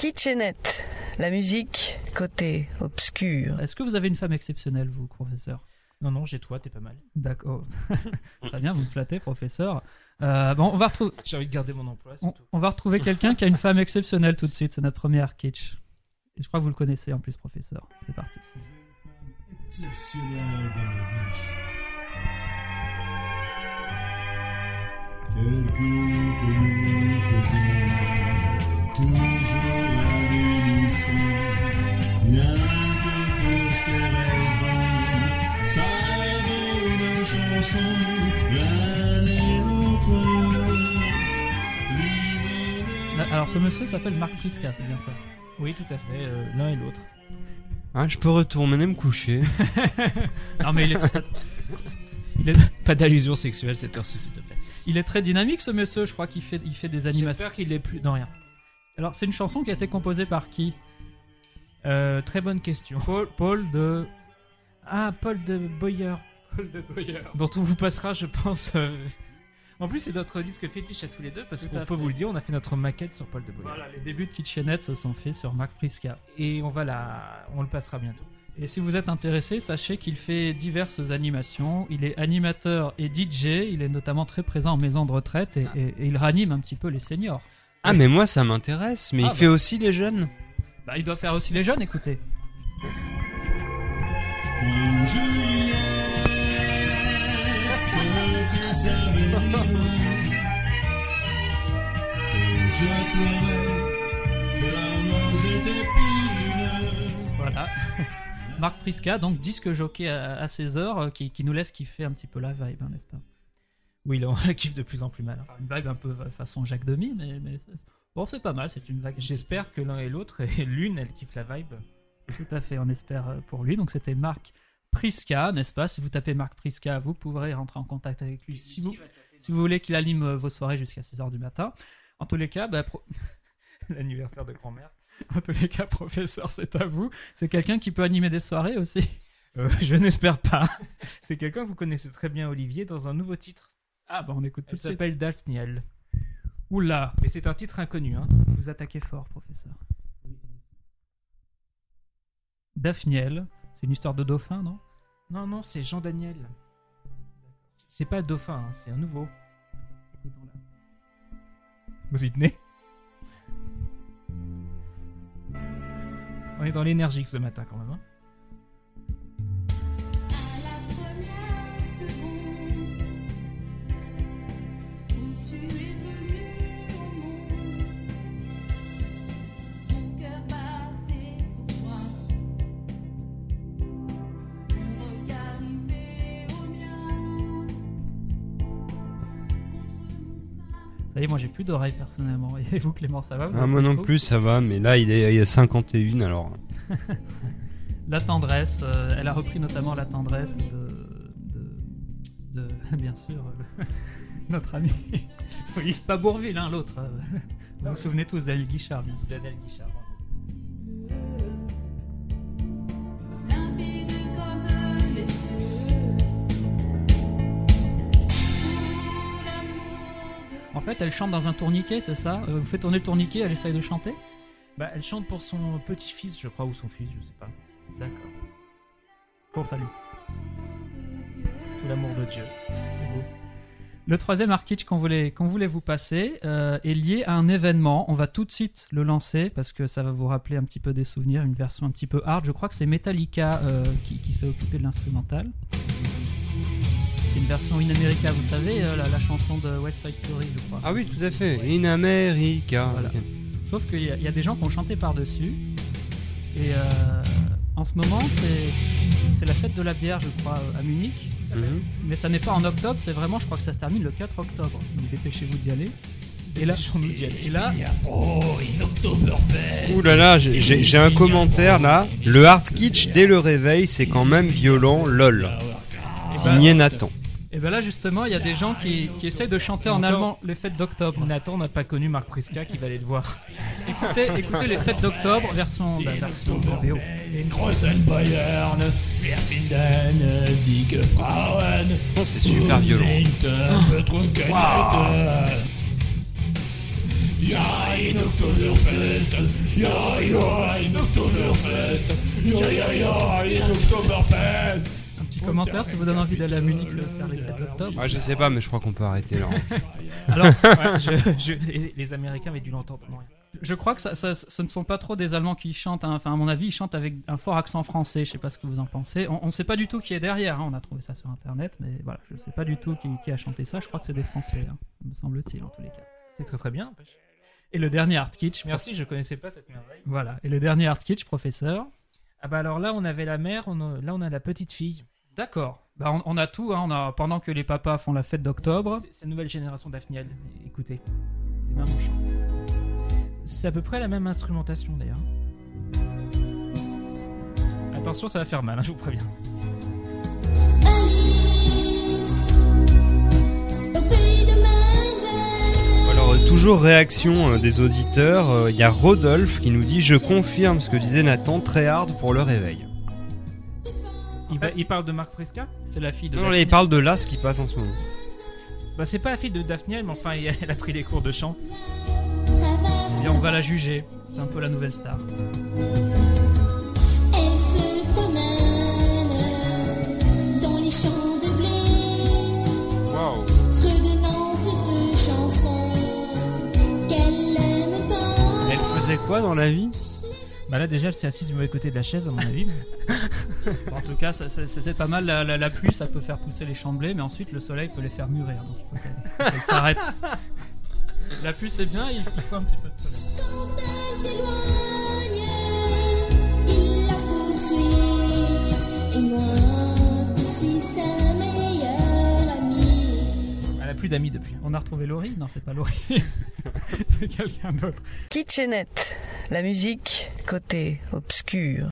Kitchenette, la musique côté obscur. Est-ce que vous avez une femme exceptionnelle, vous, professeur ? Non, j'ai toi, t'es pas mal. D'accord. Très bien, vous me flattez, professeur. Bon, on va retrouver. J'ai envie de garder mon emploi, c'est tout. On va retrouver quelqu'un qui a une femme exceptionnelle tout de suite. C'est notre première kitsch. Et je crois que vous le connaissez en plus, professeur. C'est parti. Exceptionnel dans la vie. Quel couple nous faisons, toujours à l'unisson, bien que pour ces raisons, ça vaut une chanson, l'un et l'autre. Alors, ce monsieur s'appelle Marc Prisca, c'est bien ça ? Oui, tout à fait, l'un et l'autre. Ah, je peux retourner me coucher. Non, mais il est Pas d'allusion sexuelle cette heure-ci, s'il te plaît. Il est très dynamique, ce monsieur. Je crois qu'il fait des animations. J'espère qu'il est plus dans rien. Alors, c'est une chanson qui a été composée par qui ? Très bonne question. Paul de... Ah, Paul de Boyer. Paul de Boyer. Dont on vous passera, je pense... En plus, c'est notre disque fétiche à tous les deux, parce qu'on peut vous le dire, on a fait notre maquette sur Paul de Boyer. Voilà, les débuts de Kitchenette se sont faits sur Marc Prisca. Et on le passera bientôt. Et si vous êtes intéressé, sachez qu'il fait diverses animations. Il est animateur et DJ. Il est notamment très présent en maison de retraite et il ranime un petit peu les seniors. Ah, mais moi, ça m'intéresse. Mais il fait aussi les jeunes. Bah, il doit faire aussi les jeunes, écoutez. Voilà. Marc Prisca, donc disque jockey à 16h, qui nous laisse kiffer un petit peu la vibe, hein, n'est-ce pas ? Oui, là, on la kiffe de plus en plus mal. Enfin, une vibe un peu façon Jacques Demy, mais bon, c'est pas mal, c'est une vague. J'espère que l'un et l'autre, et l'une, elle kiffe la vibe. Tout à fait, on espère pour lui. Donc c'était Marc Prisca, n'est-ce pas ? Si vous tapez Marc Prisca, vous pourrez rentrer en contact avec lui si vous voulez qu'il anime vos soirées jusqu'à 6h du matin. En tous les cas, l'anniversaire de grand-mère. En tous les cas, professeur, c'est à vous. C'est quelqu'un qui peut animer des soirées aussi. Je n'espère pas. C'est quelqu'un que vous connaissez très bien, Olivier, dans un nouveau titre. Ah, bah on écoute tout de suite. Il s'appelle Daphniel. Oula. Mais c'est un titre inconnu, hein. Vous attaquez fort, professeur. Daphniel, c'est une histoire de dauphin, non ? Non, c'est Jean Daniel. C'est pas le dauphin, hein, c'est un nouveau. Écoutons-la. Vous y tenez ? On est dans l'énergie ce matin quand même. Hein. Ça y est, moi j'ai plus d'oreilles personnellement. Et vous, Clément, ça va ? Moi non plus, ça va, mais là il y a 51 alors. La tendresse, elle a repris notamment la tendresse de bien sûr, notre ami. Oui, pas Bourvil, hein, l'autre. Vous vous souvenez tous d'Adèle Guichard, bien sûr. D'Adèle Guichard. En fait, elle chante dans un tourniquet, c'est ça ? Vous faites tourner le tourniquet, elle essaye de chanter ? Bah, elle chante pour son petit-fils, je crois, ou son fils, je sais pas. D'accord. Pour salut. Tout l'amour de Dieu. C'est beau. Le troisième artiste qu'on voulait vous passer est lié à un événement. On va tout de suite le lancer parce que ça va vous rappeler un petit peu des souvenirs, une version un petit peu hard. Je crois que c'est Metallica qui s'est occupé de l'instrumental. C'est une version In America, vous savez, la chanson de West Side Story, je crois. Ah oui, tout à fait. In America. Voilà. Okay. Sauf qu'il y a des gens qui ont chanté par-dessus. Et en ce moment, c'est la fête de la bière, je crois, à Munich. Mm-hmm. Mais ça n'est pas en octobre, c'est vraiment, je crois que ça se termine le 4 octobre. Donc dépêchez-vous d'y aller. Et là, ouh là là, j'ai un commentaire là. Le hard kitsch dès le réveil, c'est quand même violent, lol. Signé Nathan. Et ben là justement, il y a des gens qui essayent de chanter en allemand les fêtes d'octobre. Nathan n'a pas connu Marc Prisca qui va aller le voir. Écoutez les fêtes d'octobre version VO. Oh, c'est super violent. Ja, in Oktoberfest. Ja, in Oktoberfest. Ja, in Oktoberfest. Un petit commentaire, ça vous donne envie d'aller à Munich faire les fêtes d'octobre? Je sais pas, mais je crois qu'on peut arrêter là. Alors, les Américains avaient dû l'entendre. Non, rien. je crois que ce ne sont pas trop des Allemands qui chantent. Hein. Enfin, à mon avis, ils chantent avec un fort accent français. Je sais pas ce que vous en pensez. On ne sait pas du tout qui est derrière. Hein. On a trouvé ça sur Internet, mais voilà, je sais pas du tout qui a chanté ça. Je crois que c'est des Français, hein, me semble-t-il, en tous les cas. C'est très très bien. Et le dernier Art Kitsch. Merci, je connaissais pas cette merveille. Voilà. Et le dernier Art Kitsch, professeur. Ah bah alors là, on avait la mère, là on a la petite fille. D'accord. Bah, on a tout. Hein. Pendant que les papas font la fête d'octobre. C'est la nouvelle génération Daphniel. Écoutez, les mains en chant. C'est à peu près la même instrumentation d'ailleurs. Attention, ça va faire mal, hein, je vous préviens. Alice, au pays de merveille. Alors, toujours réaction des auditeurs. Il y a Rodolphe qui nous dit « Je confirme ce que disait Nathan, très hard pour le réveil. » Il parle de Marc Prisca. C'est la fille de. Non, là, il parle de là, ce qui passe en ce moment. Bah c'est pas la fille de Daphniel, mais enfin elle a pris des cours de chant. Et on va la juger. C'est un peu la nouvelle star. Elle se promène dans les champs de blé, Waouh. fredonnant ces deux chansons qu'elle aime tant. Elle faisait quoi dans la vie? Bah là déjà elle s'est assise du mauvais côté de la chaise à mon avis. En tout cas, c'est pas mal. La pluie, ça peut faire pousser les champs de blé, mais ensuite le soleil peut les faire mûrir. Donc il faut qu'elle s'arrête. La pluie c'est bien, il faut un petit peu de soleil. Quand elle s'éloigne, il la poursuit, et moi qui suis sa meilleure amie. Elle a plus d'amis depuis. On a retrouvé Laurie? Non, c'est pas Laurie. C'est quelqu'un d'autre. Kitchenette, la musique côté obscur.